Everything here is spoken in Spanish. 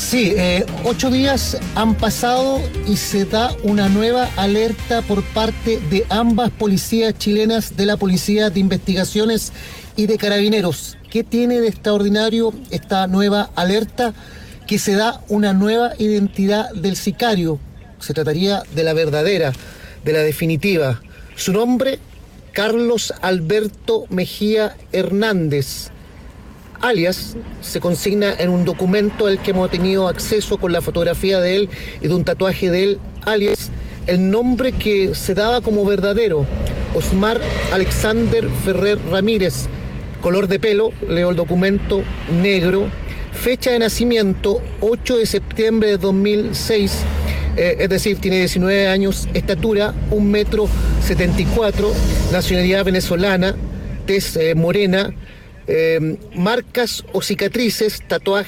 Sí, 8 días han pasado y se da una nueva alerta por parte de ambas policías chilenas, de la Policía de Investigaciones y de Carabineros. ¿Qué tiene de extraordinario esta nueva alerta? Que se da una nueva identidad del sicario. Se trataría de la verdadera, de la definitiva. Su nombre, Carlos Alberto Mejía Hernández, alias, se consigna en un documento al que hemos tenido acceso con la fotografía de él y de un tatuaje de él, alias, el nombre que se daba como verdadero, Osmar Alexander Ferrer Ramírez, color de pelo, leo el documento, negro, fecha de nacimiento 8 de septiembre de 2006, es decir, tiene 19 años, estatura 1,74 m, nacionalidad venezolana, tez morena, marcas o cicatrices, tatuajes